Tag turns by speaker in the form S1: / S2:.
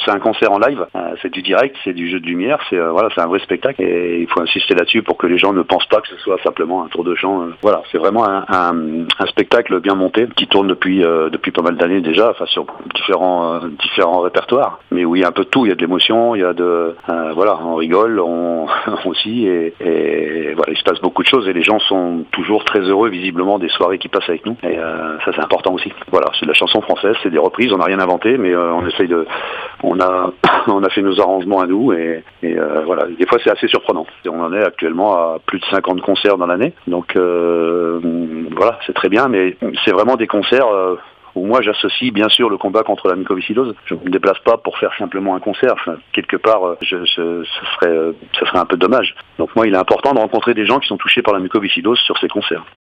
S1: c'est un concert en live, c'est du direct, c'est du jeu de lumière, c'est un vrai spectacle et il faut insister là-dessus pour que les gens ne pensent pas que ce soit simplement un tour de chant. Voilà, c'est vraiment un spectacle bien monté qui tourne depuis pas mal d'années déjà, enfin sur différents répertoires, mais où il y a un peu de tout, il y a de l'émotion, il y a on rigole, on aussi et voilà, il se passe beaucoup de choses et les gens sont toujours très heureux visiblement des soirées qui passent avec nous et ça c'est important aussi. Voilà, c'est de la chanson française, c'est des reprises, on n'a rien inventé, mais on a fait nos arrangements à nous et voilà, des fois c'est assez surprenant. Et on en est actuellement à plus de 50 concerts dans l'année, donc voilà, c'est très bien, mais c'est vraiment des concerts où moi j'associe bien sûr le combat contre la mucoviscidose. Je ne me déplace pas pour faire simplement un concert. Enfin, quelque part, ça serait un peu dommage. Donc moi, il est important de rencontrer des gens qui sont touchés par la mucoviscidose sur ces concerts.